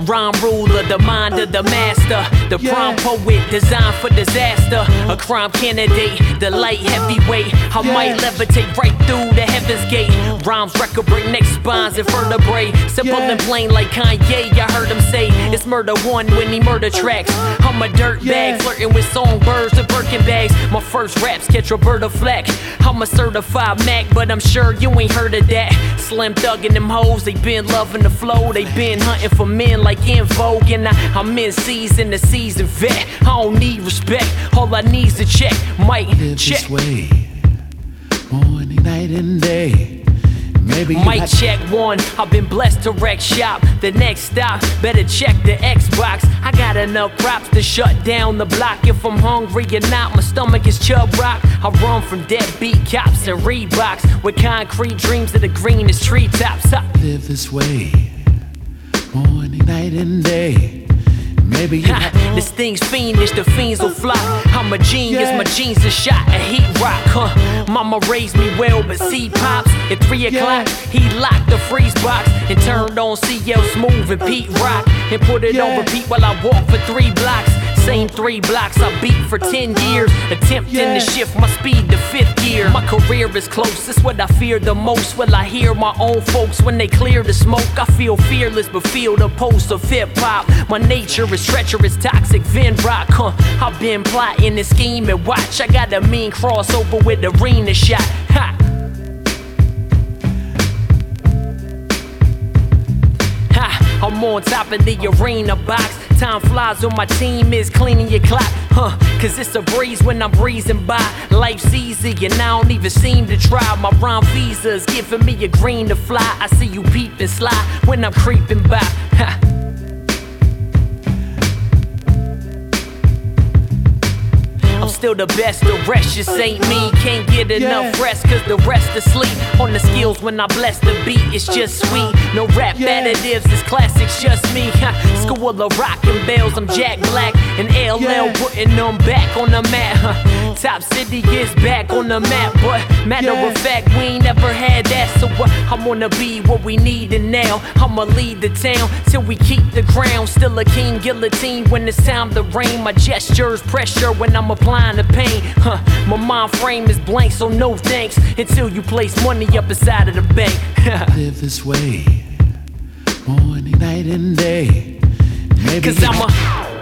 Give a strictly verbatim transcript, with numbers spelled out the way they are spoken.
rhyme ruler, the mind of the master, the Yeah. prime poet designed for disaster, a crime candidate, the light heavyweight. I Yeah. might levitate right through the heaven's gate. Rhymes record break neck spines and vertebrae. Simple Yeah. and plain like Kanye, I heard him say it's murder one when he murder tracks. I'm a dirt bag Yeah. flirting with songbirds and Birkin bags. My first raps catch Roberta Flack. I'm a certified Mac, but I'm sure you ain't heard of that. Slim Thug and them hoes, they been loving the flow. They been hunting for men like In Vogue, and I, I'm in season, the season vet. I don't need respect, all I need's to check. Might Live check. this way, morning, night, and day. Maybe you Mic got- check one, I've been blessed to wreck shop. The next stop, better check the Xbox. I got enough props to shut down the block. If I'm hungry or not, my stomach is chub rock. I run from deadbeat cops and Reeboks with concrete dreams of the greenest treetops. I live this way, morning, night, and day. Maybe you Ha, got- this thing's fiendish, the fiends will fly. I'm a genius, Yeah. my jeans are shot at heat rock, huh? Mama raised me well, but see pops at three o'clock. He locked the freeze box and turned on C L Smooth and Pete Rock and put it on Yeah. repeat while I walk for three blocks. Same three blocks I beat for ten years, attempting Yeah. to shift my speed to fifth gear. My career is close, it's what I fear the most. Will I hear my own folks when they clear the smoke? I feel fearless, but feel the pulse of hip hop. My nature is treacherous, toxic, Vin Rock, huh? I've been plotting and scheming, watch. I got a mean crossover with arena shot, ha! Ha! I'm on top of the arena box. Time flies when my team is cleaning your clock, huh? Cause it's a breeze when I'm breezing by. Life's easy and I don't even seem to try. My rhyme visa's giving me a green to fly. I see you peeping sly when I'm creeping by, ha! I'm still the best, the rest just ain't me. Can't get enough Yeah. rest, cause the rest asleep. On the skills when I bless the beat, it's just sweet. No rap Yeah. additives, this classic's just me. Ha, School of rock and bells, I'm Jack Black. And L L Yeah. putting them back on the map. Huh. Top City is back on the map, but matter Yeah. of fact, we ain't never had that. So what? I'm gonna be what we need and now. I'ma lead the town till we keep the crown. Still a king guillotine when it's time to reign. My gestures pressure when I'm applying the pain. Huh. My mind frame is blank, so no thanks until you place money up inside of the bank. live this way, morning, night, and day. Maybe Cause you I'm got- a